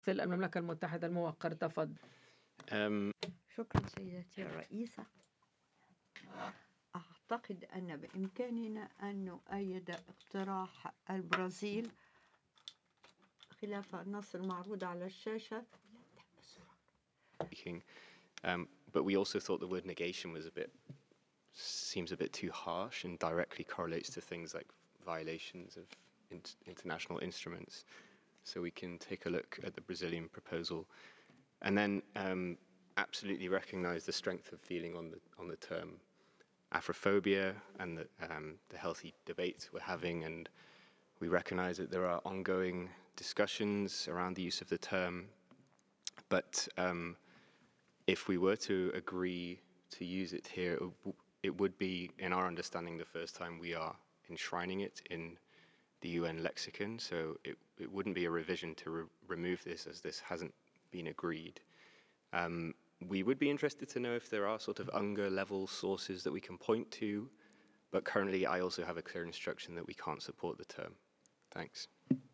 المملكة المتحدة الموقر. تفضل. Um, شكرا سيدتي الرئيسة. أعتقد أن بإمكاننا أن نؤيد اقتراح البرازيل خلاف النص المعروض على الشاشة. speaking, but we also thought the word negation seems a bit too harsh and directly correlates to things like violations of international instruments. So we can take a look at the Brazilian proposal, and then absolutely recognise the strength of feeling on the term Afrophobia and the healthy debate we're having, and we recognise that there are ongoing discussions around the use of the term, but if we were to agree to use it here, it would be, in our understanding, the first time we are enshrining it in the UN lexicon, so it wouldn't be a revision to remove this, as this hasn't been agreed. We would be interested to know if there are sort of UNGA level sources that we can point to, but currently I also have a clear instruction that we can't support the term. Thanks.